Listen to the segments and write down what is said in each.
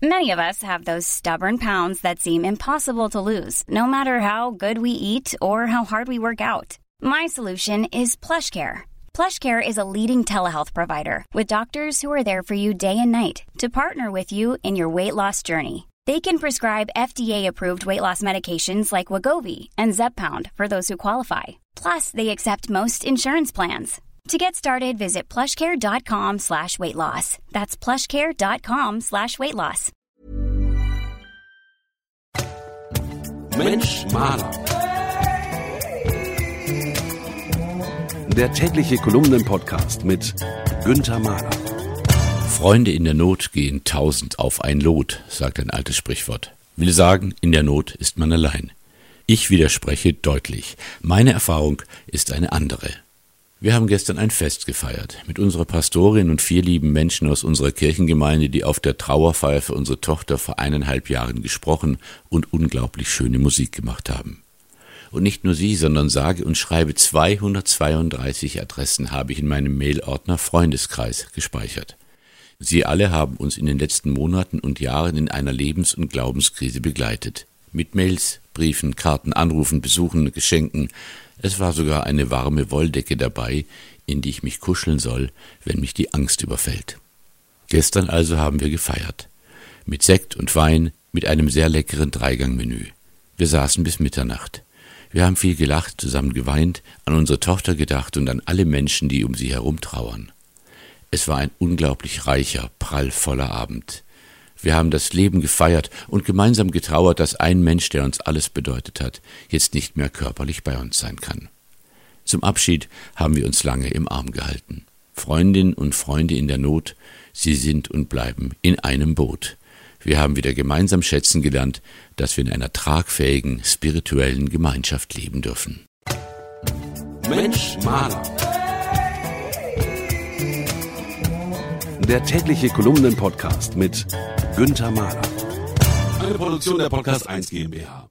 Many of us have those stubborn pounds that seem impossible to lose, no matter how good we eat or how hard we work out. My solution is PlushCare. PlushCare is a leading telehealth provider with doctors who are there for you day and night to partner with you in your weight loss journey. They can prescribe FDA-approved weight loss medications like Wegovy and Zepbound for those who qualify. Plus, they accept most insurance plans. To get started, visit plushcare.com/weightloss. That's plushcare.com/weightloss. Mensch Maler. Der tägliche Kolumnen-Podcast mit Günther Mahler. Freunde in der Not gehen 1000 auf ein Lot, sagt ein altes Sprichwort. Will sagen, in der Not ist man allein. Ich widerspreche deutlich. Meine Erfahrung ist eine andere. Wir haben gestern ein Fest gefeiert mit unserer Pastorin und 4 lieben Menschen aus unserer Kirchengemeinde, die auf der Trauerfeier für unsere Tochter vor 1,5 Jahren gesprochen und unglaublich schöne Musik gemacht haben. Und nicht nur sie, sondern sage und schreibe 232 Adressen habe ich in meinem Mailordner Freundeskreis gespeichert. Sie alle haben uns in den letzten Monaten und Jahren in einer Lebens- und Glaubenskrise begleitet. Mit Mails, Briefen, Karten, Anrufen, Besuchen, Geschenken. Es war sogar eine warme Wolldecke dabei, in die ich mich kuscheln soll, wenn mich die Angst überfällt. Gestern also haben wir gefeiert. Mit Sekt und Wein, mit einem sehr leckeren Dreigangmenü. Wir saßen bis Mitternacht. Wir haben viel gelacht, zusammen geweint, an unsere Tochter gedacht und an alle Menschen, die um sie herum trauern. Es war ein unglaublich reicher, prallvoller Abend. Wir haben das Leben gefeiert und gemeinsam getrauert, dass ein Mensch, der uns alles bedeutet hat, jetzt nicht mehr körperlich bei uns sein kann. Zum Abschied haben wir uns lange im Arm gehalten. Freundinnen und Freunde in der Not, sie sind und bleiben in einem Boot. Wir haben wieder gemeinsam schätzen gelernt, dass wir in einer tragfähigen, spirituellen Gemeinschaft leben dürfen. Mensch Maler. Der tägliche Kolumnen-Podcast mit Günther Mahler. Eine Produktion der Podcast 1 GmbH.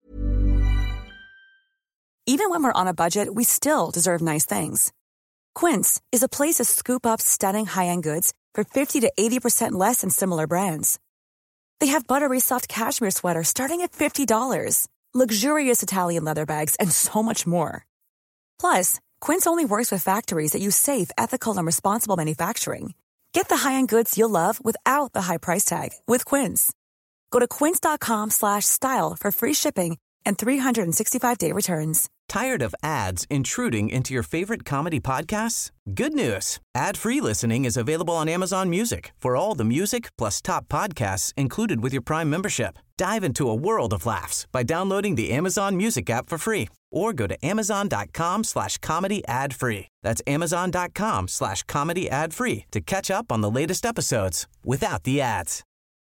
Even when we're on a budget, we still deserve nice things. Quince is a place to scoop up stunning high-end goods for 50 to 80% less than similar brands. They have buttery soft cashmere sweaters starting at $50, luxurious Italian leather bags, and so much more. Plus, Quince only works with factories that use safe, ethical, and responsible manufacturing. Get the high-end goods you'll love without the high price tag with Quince. Go to quince.com/style for free shipping and 365-day returns. Tired of ads intruding into your favorite comedy podcasts? Good news. Ad-free listening is available on Amazon Music for all the music plus top podcasts included with your Prime membership. Dive into a world of laughs by downloading the Amazon Music app for free or go to amazon.com/comedy ad-free. That's amazon.com/comedy ad-free to catch up on the latest episodes without the ads.